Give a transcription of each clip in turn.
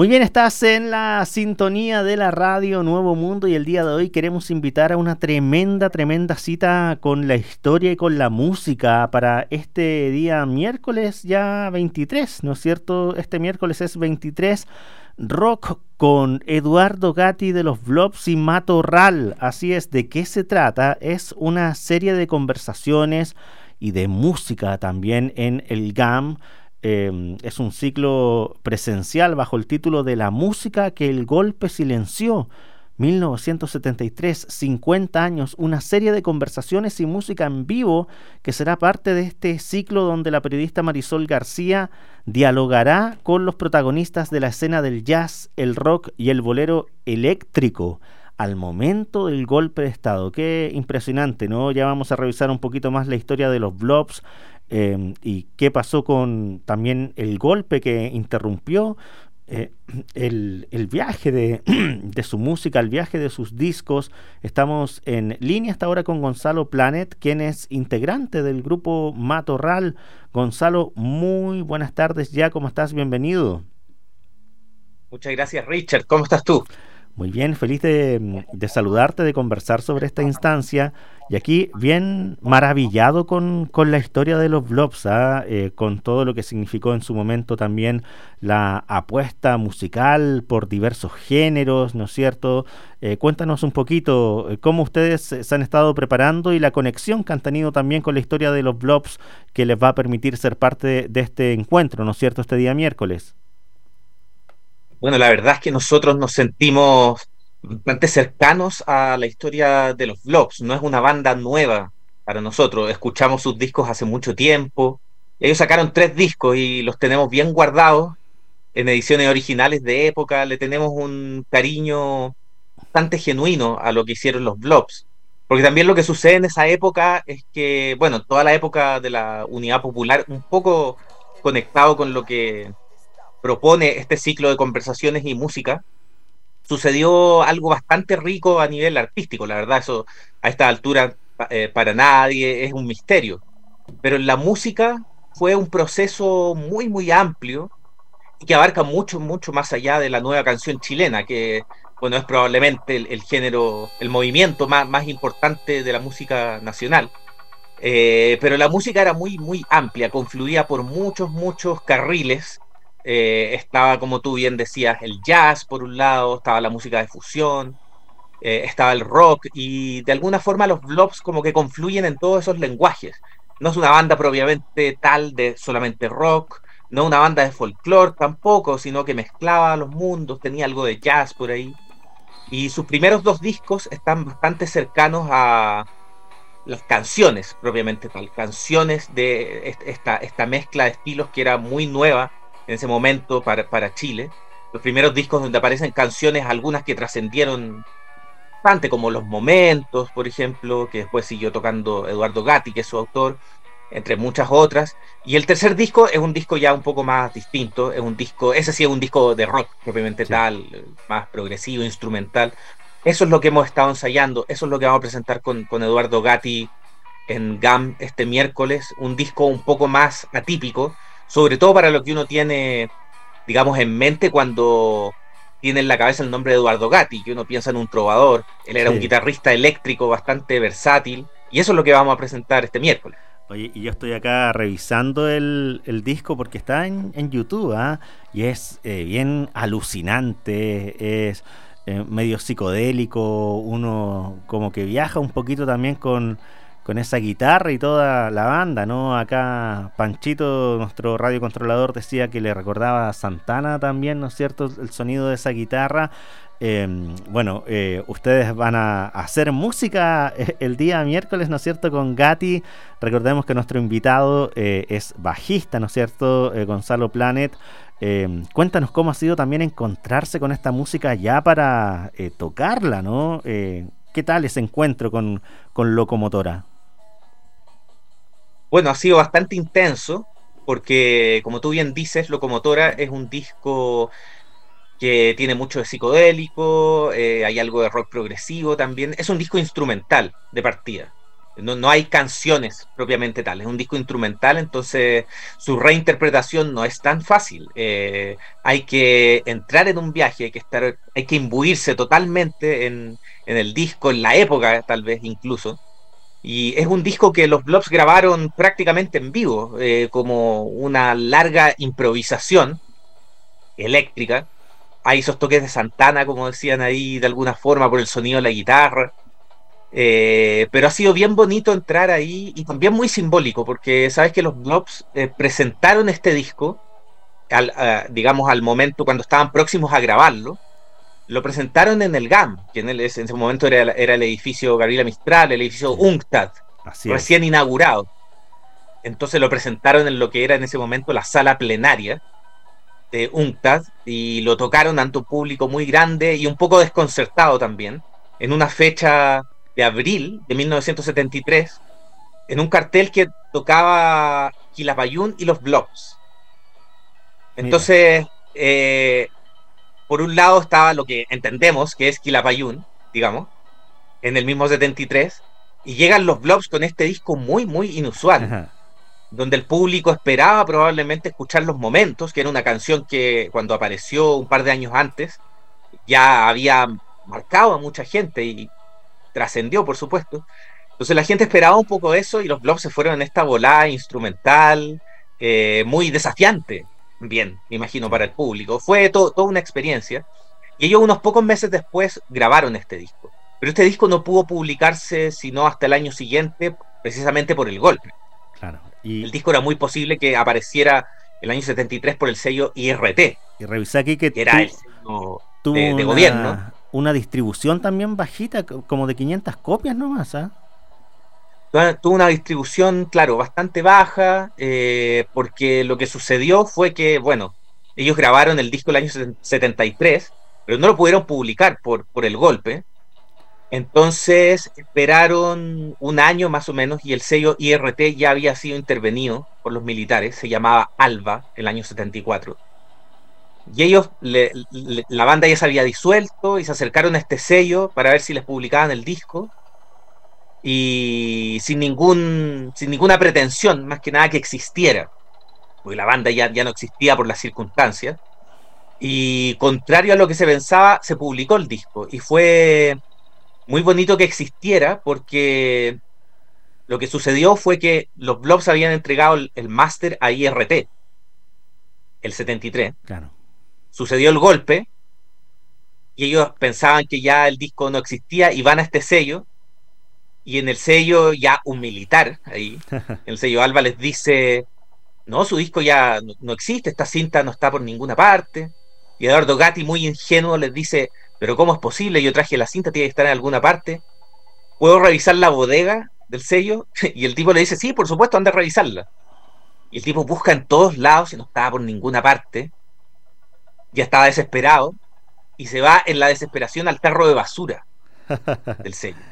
Muy bien, estás en la sintonía de la radio Nuevo Mundo y el día de hoy queremos invitar a una tremenda cita con la historia y con la música para este día miércoles ya 23, ¿no es cierto? Este miércoles es 23, rock con Eduardo Gatti de los Blobs y Matorral. Así es, ¿de qué se trata? Es una serie de conversaciones y de música también en el GAM. Es un ciclo presencial bajo el título de La música que el golpe silenció. 1973, 50 años, una serie de conversaciones y música en vivo que será parte de este ciclo donde la periodista Marisol García dialogará con los protagonistas de la escena del jazz, el rock y el bolero eléctrico al momento del golpe de Estado. Qué impresionante, ¿no? Ya vamos a revisar un poquito más la historia de los Blobs, y qué pasó con también el golpe que interrumpió el viaje de su música, el viaje de sus discos. Estamos en línea hasta ahora con Gonzalo Planet, quien es integrante del grupo Matorral. Gonzalo, muy buenas tardes ya, ¿cómo estás? Bienvenido. Muchas gracias, Richard. ¿Cómo estás tú? Muy bien, feliz de saludarte, de conversar sobre esta instancia. Y aquí bien maravillado con la historia de los Blobs, ¿ah? Con todo lo que significó en su momento también la apuesta musical por diversos géneros, ¿no es cierto? Cuéntanos un poquito cómo ustedes se han estado preparando y la conexión que han tenido también con la historia de los Blobs que les va a permitir ser parte de este encuentro, ¿no es cierto?, este día miércoles. Bueno, la verdad es que nosotros nos sentimos bastante cercanos a la historia de los Blobs. No es una banda nueva para nosotros. Escuchamos sus discos hace mucho tiempo. Ellos sacaron 3 discos y los tenemos bien guardados en ediciones originales de época. Le tenemos un cariño bastante genuino a lo que hicieron los Blobs. Porque también lo que sucede en esa época es que, bueno, toda la época de la Unidad Popular, un poco conectado con lo que propone este ciclo de conversaciones y música, sucedió algo bastante rico a nivel artístico. La verdad, eso a esta altura para nadie es un misterio. Pero en la música fue un proceso muy amplio y que abarca mucho más allá de la nueva canción chilena, que, bueno, es probablemente el género, el movimiento más importante de la música nacional. Pero la música era muy amplia, confluía por muchos carriles. Estaba, como tú bien decías, el jazz por un lado, estaba la música de fusión, estaba el rock, y de alguna forma los Blobs como que confluyen en todos esos lenguajes. No es una banda propiamente tal de solamente rock, no una banda de folclore tampoco, sino que mezclaba los mundos, tenía algo de jazz por ahí. Y sus primeros 2 discos están bastante cercanos a las canciones propiamente tal, canciones de esta mezcla de estilos que era muy nueva en ese momento para Chile. Los primeros discos donde aparecen canciones, algunas que trascendieron bastante, como Los Momentos, por ejemplo, que después siguió tocando Eduardo Gatti, que es su autor, entre muchas otras. Y el tercer disco es un disco ya un poco más distinto, es un disco, ese sí es un disco de rock propiamente Sí. tal, más progresivo, instrumental. Eso es lo que hemos estado ensayando, eso es lo que vamos a presentar con Eduardo Gatti en GAM este miércoles, un disco un poco más atípico, sobre todo para lo que uno tiene, digamos, en mente cuando tiene en la cabeza el nombre de Eduardo Gatti, que uno piensa en un trovador. Él era un Sí. guitarrista eléctrico bastante versátil, y eso es lo que vamos a presentar este miércoles. Oye, y yo estoy acá revisando el disco porque está en YouTube, ¿ah? Y es bien alucinante, es medio psicodélico, uno como que viaja un poquito también con esa guitarra y toda la banda, ¿no? Acá Panchito, nuestro radiocontrolador, decía que le recordaba a Santana también, ¿no es cierto? El sonido de esa guitarra. Eh, bueno, ustedes van a hacer música el día miércoles, ¿no es cierto?, con Gatti. Recordemos que nuestro invitado es bajista, ¿no es cierto?, Gonzalo Planet. Cuéntanos cómo ha sido también encontrarse con esta música ya para tocarla, ¿no? ¿Qué tal ese encuentro con Locomotora? Bueno, ha sido bastante intenso, porque como tú bien dices, Locomotora es un disco que tiene mucho de psicodélico, hay algo de rock progresivo también. Es un disco instrumental de partida. No hay canciones propiamente tales, es un disco instrumental, entonces su reinterpretación no es tan fácil. Hay que entrar en un viaje, hay que imbuirse totalmente en el disco, en la época tal vez incluso. Y es un disco que los Blobs grabaron prácticamente en vivo, como una larga improvisación eléctrica. Hay esos toques de Santana, como decían ahí, de alguna forma, por el sonido de la guitarra. Pero ha sido bien bonito entrar ahí y también muy simbólico, porque sabes que los Blobs presentaron este disco, digamos, al momento cuando estaban próximos a grabarlo. Lo presentaron en el GAM, que en ese momento era el edificio Gabriela Mistral, el edificio Sí, UNCTAD, así es. recién inaugurado. Entonces lo presentaron en lo que era en ese momento la sala plenaria de UNCTAD y lo tocaron ante un público muy grande y un poco desconcertado también, en una fecha de abril de 1973, en un cartel que tocaba Quilapayún y los Blobs. Mira, Entonces, por un lado estaba lo que entendemos que es Quilapayún, digamos, en el mismo 73, y llegan los Blobs con este disco muy, muy inusual, donde el público esperaba probablemente escuchar Los Momentos, que era una canción que cuando apareció un par de años antes ya había marcado a mucha gente y trascendió, por supuesto. Entonces la gente esperaba un poco eso y los Blobs se fueron en esta volada instrumental, muy desafiante, bien, me imagino, sí. para el público. Fue toda una experiencia. Y ellos unos pocos meses después grabaron este disco. Pero este disco no pudo publicarse sino hasta el año siguiente, precisamente por el golpe. Claro. El disco era muy posible que apareciera el año 73 por el sello IRT, Y revisé aquí que que era el sello tuvo de gobierno. una distribución también bajita, como de 500 copias nomás, ¿ah? Tuvo una distribución, claro, bastante baja, porque lo que sucedió fue que, bueno, ellos grabaron el disco el año 73, pero no lo pudieron publicar por el golpe. Entonces esperaron un año más o menos y el sello IRT ya había sido intervenido por los militares, se llamaba ALBA, el año 74. Y ellos, la banda ya se había disuelto y se acercaron a este sello para ver si les publicaban el disco y sin ninguna pretensión, más que nada que existiera, porque la banda ya no existía por las circunstancias. Y contrario a lo que se pensaba, se publicó el disco y fue muy bonito que existiera porque lo que sucedió fue que los Blobs habían entregado el máster a IRT, el 73. Claro. Sucedió el golpe y ellos pensaban que ya el disco no existía y van a este sello y en el sello ya un militar ahí, en el sello Alba les dice, no, su disco ya no existe, esta cinta no está por ninguna parte. Y Eduardo Gatti, muy ingenuo, les dice, pero ¿cómo es posible? Yo traje la cinta, tiene que estar en alguna parte. ¿Puedo revisar la bodega del sello? Y el tipo le dice, sí, por supuesto, anda a revisarla. Y el tipo busca en todos lados y no estaba por ninguna parte. Ya estaba desesperado y se va en la desesperación al tarro de basura del sello.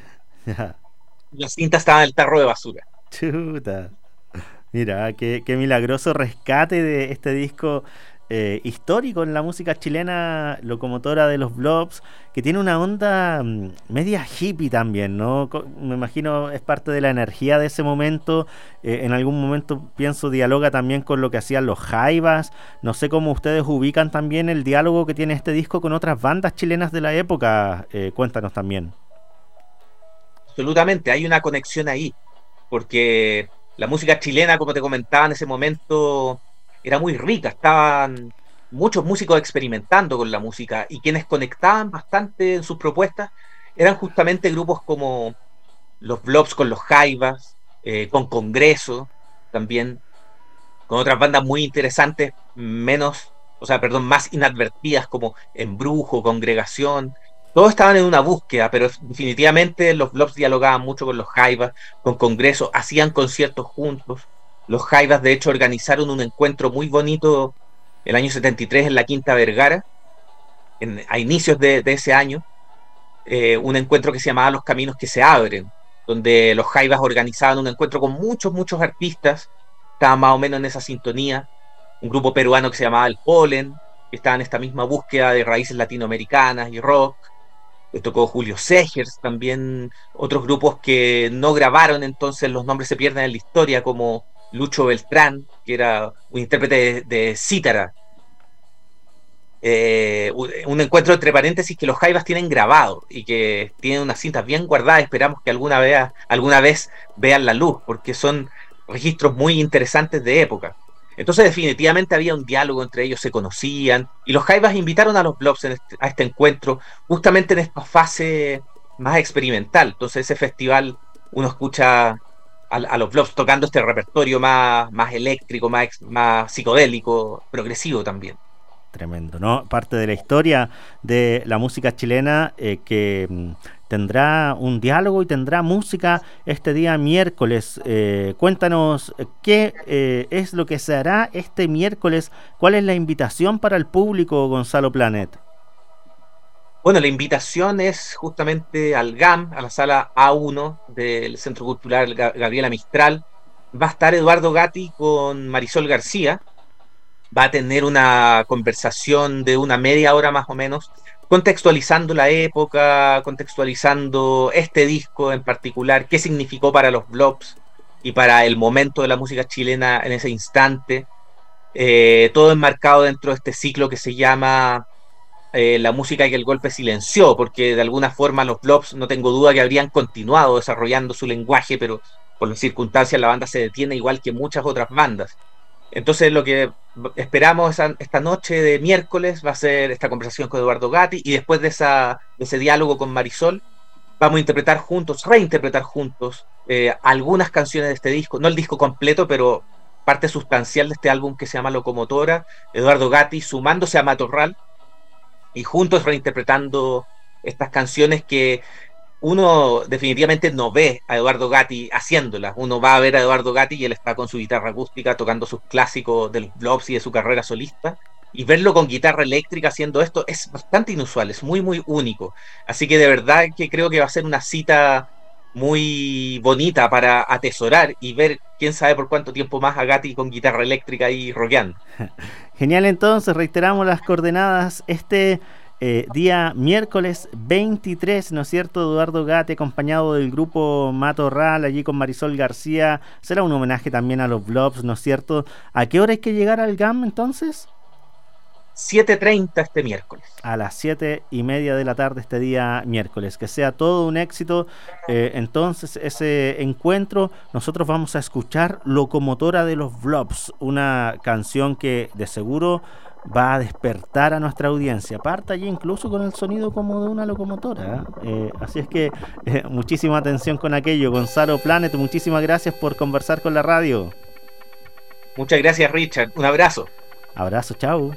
La cinta estaba en el tarro de basura. Chuta. Mira, qué milagroso rescate de este disco histórico en la música chilena, locomotora de los Blobs, que tiene una onda media hippie también, ¿no? Me imagino es parte de la energía de ese momento. En algún momento pienso dialoga también con lo que hacían los Jaivas. No sé cómo ustedes ubican también el diálogo que tiene este disco con otras bandas chilenas de la época. Cuéntanos también. Absolutamente, hay una conexión ahí, porque la música chilena, como te comentaba en ese momento, era muy rica, estaban muchos músicos experimentando con la música y quienes conectaban bastante en sus propuestas eran justamente grupos como los Blobs con los Jaivas, con Congreso, también con otras bandas muy interesantes, más inadvertidas como Embrujo, Congregación. Todos estaban en una búsqueda, pero definitivamente los Blobs dialogaban mucho con los Jaivas, con Congreso, hacían conciertos juntos. Los Jaivas, de hecho, organizaron un encuentro muy bonito el año 73 en la Quinta Vergara, a inicios de ese año, un encuentro que se llamaba Los Caminos que se abren, donde los Jaivas organizaban un encuentro con muchos, muchos artistas, estaban más o menos en esa sintonía, un grupo peruano que se llamaba El Polen, que estaba en esta misma búsqueda de raíces latinoamericanas y rock, tocó Julio Segers, también otros grupos que no grabaron, entonces los nombres se pierden en la historia, como Lucho Beltrán, que era un intérprete de cítara. Un encuentro entre paréntesis que los Jaivas tienen grabado y que tienen unas cintas bien guardadas. Esperamos que alguna vez vean la luz, porque son registros muy interesantes de época. Entonces, definitivamente había un diálogo entre ellos, se conocían, y los Jaivas invitaron a los Blobs a este encuentro, justamente en esta fase más experimental. Entonces, ese festival, uno escucha a los Blobs tocando este repertorio más eléctrico, más psicodélico, progresivo también. Tremendo, ¿no? Parte de la historia de la música chilena que tendrá un diálogo y tendrá música este día miércoles. Cuéntanos qué es lo que se hará este miércoles, cuál es la invitación para el público, Gonzalo Planet. Bueno, la invitación es justamente al GAM, a la sala A1 del Centro Cultural Gabriela Mistral. Va a estar Eduardo Gatti con Marisol García. Va a tener una conversación de una media hora más o menos, contextualizando la época, contextualizando este disco en particular, qué significó para los Blobs y para el momento de la música chilena en ese instante. Todo enmarcado dentro de este ciclo que se llama la música que el golpe silenció, porque de alguna forma los Blobs, no tengo duda que habrían continuado desarrollando su lenguaje, pero por las circunstancias la banda se detiene igual que muchas otras bandas. Entonces lo que esperamos esta noche de miércoles va a ser esta conversación con Eduardo Gatti, y después de ese diálogo con Marisol vamos a reinterpretar juntos algunas canciones de este disco, no el disco completo, pero parte sustancial de este álbum que se llama Locomotora. Eduardo Gatti sumándose a Matorral y juntos reinterpretando estas canciones que uno definitivamente no ve a Eduardo Gatti haciéndolas. Uno va a ver a Eduardo Gatti y él está con su guitarra acústica tocando sus clásicos de los Blobs y de su carrera solista, y verlo con guitarra eléctrica haciendo esto es bastante inusual, es muy muy único. Así que de verdad que creo que va a ser una cita muy bonita para atesorar y ver quién sabe por cuánto tiempo más a Gatti con guitarra eléctrica y rockeando. Genial, entonces reiteramos las coordenadas día miércoles 23, ¿no es cierto? Eduardo Gatti acompañado del grupo Matorral, allí con Marisol García. Será un homenaje también a los Blobs, ¿no es cierto? ¿A qué hora hay que llegar al GAM entonces? 7:30 este miércoles. A las 7:30 de la tarde este día miércoles. Que sea todo un éxito. Entonces ese encuentro, nosotros vamos a escuchar Locomotora de los Blobs, una canción que de seguro va a despertar a nuestra audiencia. Parte allí incluso con el sonido como de una locomotora. Así es que muchísima atención con aquello. Gonzalo Planet, muchísimas gracias por conversar con la radio. Muchas gracias, Richard. Un abrazo. Abrazo, chao.